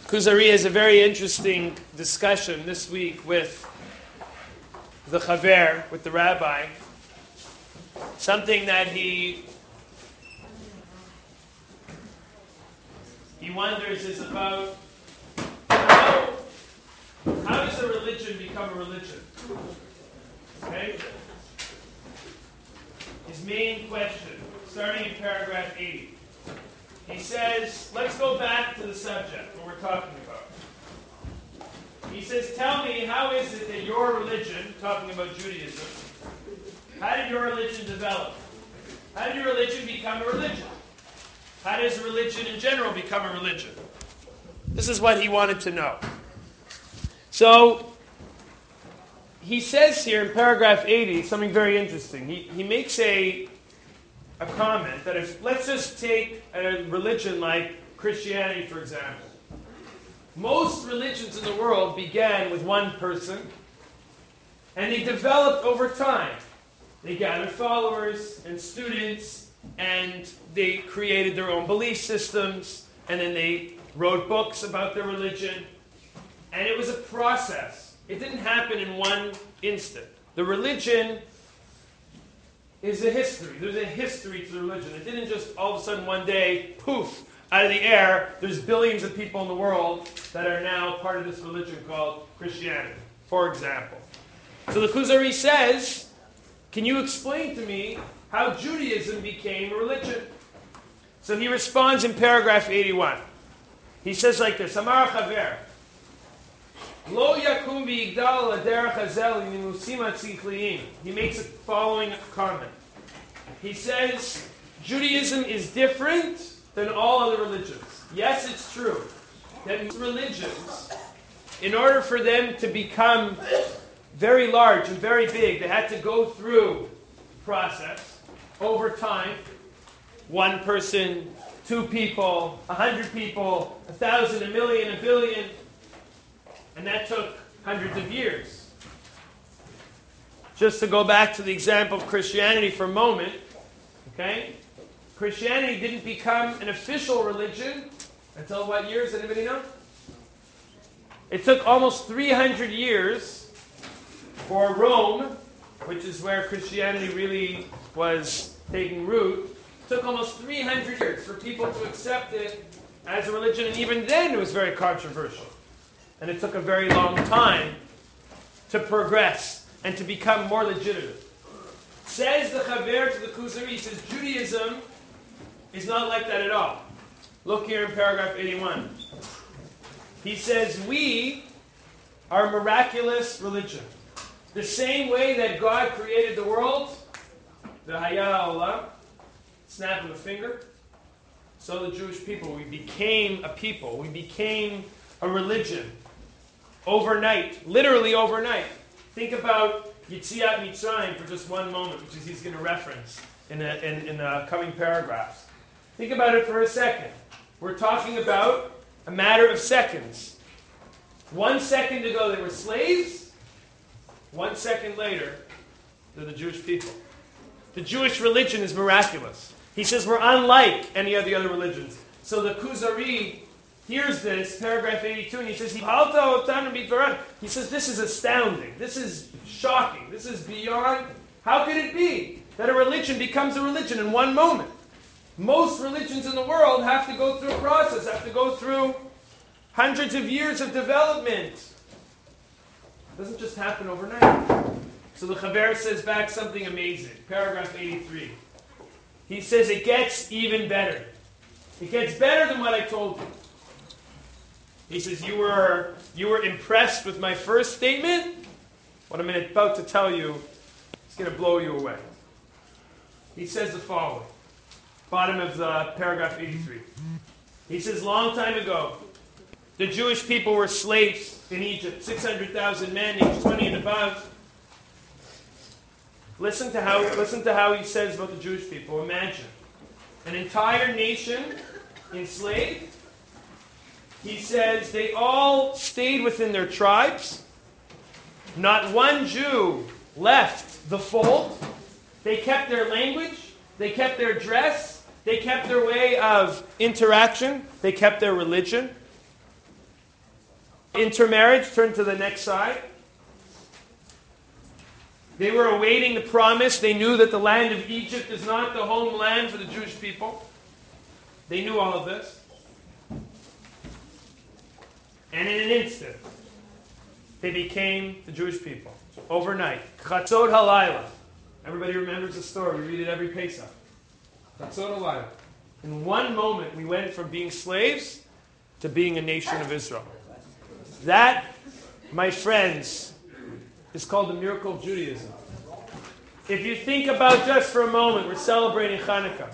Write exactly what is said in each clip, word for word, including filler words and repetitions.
Kuzari has a very interesting discussion this week with the Chaver, with the rabbi. Something that he he wonders is about how, how does a religion become a religion? Okay? His main question, starting in paragraph eighty. He says, let's go back to the subject, what we're talking about. He says, tell me, how is it that your religion, talking about Judaism, how did your religion develop? How did your religion become a religion? How does religion in general become a religion? This is what he wanted to know. So, he says here in paragraph eighty something very interesting. He, he makes a, a comment that if, let's just take a religion like Christianity, for example. Most religions in the world began with one person, and they developed over time. They gathered followers and students, and they created their own belief systems, and then they wrote books about their religion. And it was a process. It didn't happen in one instant. The religion is a history. There's a history to the religion. It didn't just all of a sudden one day, poof, out of the air, there's billions of people in the world that are now part of this religion called Christianity, for example. So the Kuzari says, can you explain to me how Judaism became a religion? So he responds in paragraph eighty-one. He says like this, Amar Chaver, Lo yakum v'yigdal l'derech hazel nimusim hatzichliyim. He makes the following comment. He says, Judaism is different than all other religions. Yes, it's true that religions, in order for them to become very large and very big, they had to go through a process over time. One person, two people, a hundred people, a thousand, a million, a billion. And that took hundreds of years. Just to go back to the example of Christianity for a moment, okay? Christianity didn't become an official religion until what years? Anybody know? It took almost three hundred years for Rome, which is where Christianity really was taking root. It took almost three hundred years for people to accept it as a religion, and even then it was very controversial. And it took a very long time to progress and to become more legitimate. Says the Chaver to the Kuzari, he says, Judaism is not like that at all. Look here in paragraph eighty-one. He says, we are a miraculous religion. The same way that God created the world, the Haya Olam, snap of a finger, so the Jewish people, we became a people. We became a religion. Overnight, literally overnight. Think about Yetziat Mitzrayim for just one moment, which is he's going to reference in the, in, in the coming paragraphs. Think about it for a second. We're talking about a matter of seconds. One second ago they were slaves. One second later, they're the Jewish people. The Jewish religion is miraculous. He says we're unlike any of the other religions. So the Kuzari hears this, paragraph eighty-two, and he says, he says, this is astounding. This is shocking. This is beyond. How could it be that a religion becomes a religion in one moment? Most religions in the world have to go through a process, have to go through hundreds of years of development. It doesn't just happen overnight. So the Chaver says back something amazing. Paragraph eighty-three. He says, it gets even better. It gets better than what I told you. He says, you were you were impressed with my first statement? What I'm about to tell you is going to blow you away. He says the following. Bottom of the paragraph eighty-three. He says, long time ago, the Jewish people were slaves in Egypt. six hundred thousand men, age twenty and above. Listen to how, listen to how he says about the Jewish people. Imagine an entire nation enslaved. He says they all stayed within their tribes. Not one Jew left the fold. They kept their language. They kept their dress. They kept their way of interaction. They kept their religion. Intermarriage, turn to the next side. They were awaiting the promise. They knew that the land of Egypt is not the homeland for the Jewish people. They knew all of this. And in an instant, they became the Jewish people. Overnight. Chatzot halayla. Everybody remembers the story. We read it every Pesach. Chatzot halayla. In one moment, we went from being slaves to being a nation of Israel. That, my friends, is called the miracle of Judaism. If you think about just for a moment, we're celebrating Hanukkah.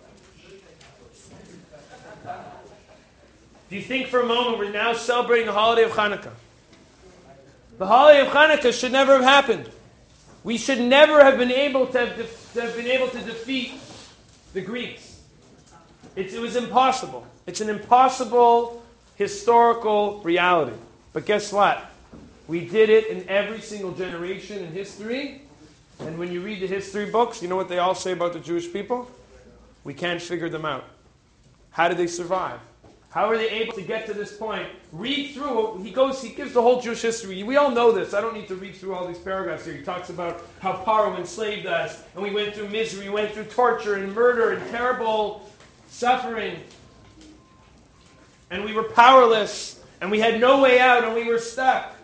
If you think for a moment, we're now celebrating the holiday of Hanukkah. The holiday of Hanukkah should never have happened. We should never have been able to have, def- to have been able to defeat the Greeks. It's, it was impossible. It's an impossible historical reality. But guess what? We did it in every single generation in history. And when you read the history books, you know what they all say about the Jewish people? We can't figure them out. How did they survive? How are they able to get to this point? Read through. He goes. He gives the whole Jewish history. We all know this. I don't need to read through all these paragraphs here. He talks about how Paro enslaved us, and we went through misery, we went through torture and murder and terrible suffering, and we were powerless, and we had no way out, and we were stuck.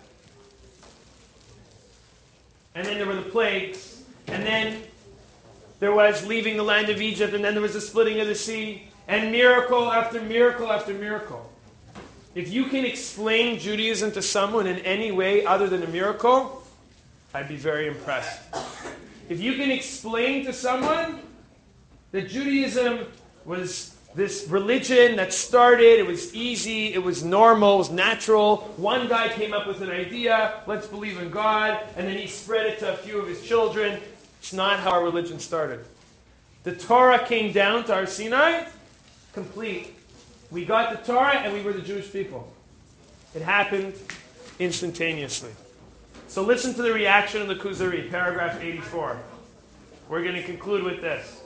And then there were the plagues, and then there was leaving the land of Egypt, and then there was the splitting of the sea. And miracle after miracle after miracle. If you can explain Judaism to someone in any way other than a miracle, I'd be very impressed. If you can explain to someone that Judaism was this religion that started, it was easy, it was normal, it was natural. One guy came up with an idea, let's believe in God, and then he spread it to a few of his children. It's not how our religion started. The Torah came down to our Sinai, complete. We got the Torah and we were the Jewish people. It happened instantaneously. So listen to the reaction of the Kuzari, paragraph eighty-four. We're going to conclude with this.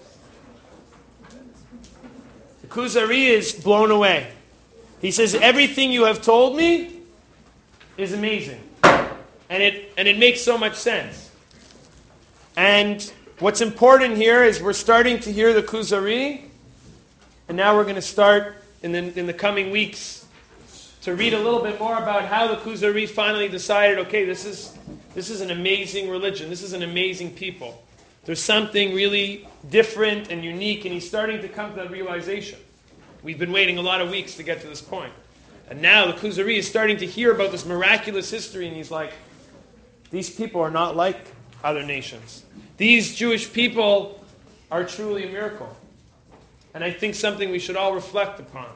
The Kuzari is blown away. He says, everything you have told me is amazing. And it, and it makes so much sense. And what's important here is we're starting to hear the Kuzari. And now we're going to start in the, in the coming weeks to read a little bit more about how the Kuzari finally decided, okay, this is, this is an amazing religion. This is an amazing people. There's something really different and unique, and he's starting to come to that realization. We've been waiting a lot of weeks to get to this point. And now the Kuzari is starting to hear about this miraculous history, and he's like, these people are not like other nations. These Jewish people are truly a miracle. And I think something we should all reflect upon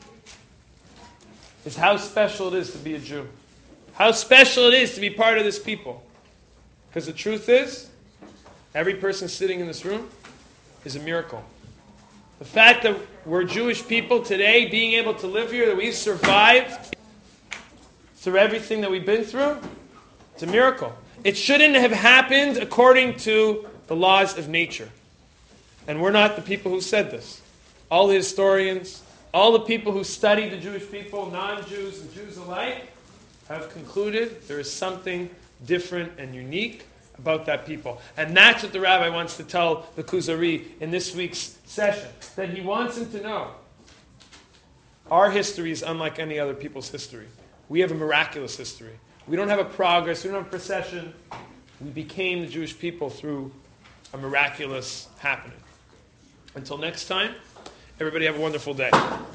is how special it is to be a Jew. How special it is to be part of this people. Because the truth is, every person sitting in this room is a miracle. The fact that we're Jewish people today, being able to live here, that we've survived through everything that we've been through, it's a miracle. It shouldn't have happened according to the laws of nature. And we're not the people who said this. All the historians, all the people who study the Jewish people, non-Jews and Jews alike, have concluded there is something different and unique about that people. And that's what the rabbi wants to tell the Kuzari in this week's session. That he wants him to know. Our history is unlike any other people's history. We have a miraculous history. We don't have a progress, we don't have a procession. We became the Jewish people through a miraculous happening. Until next time, everybody have a wonderful day.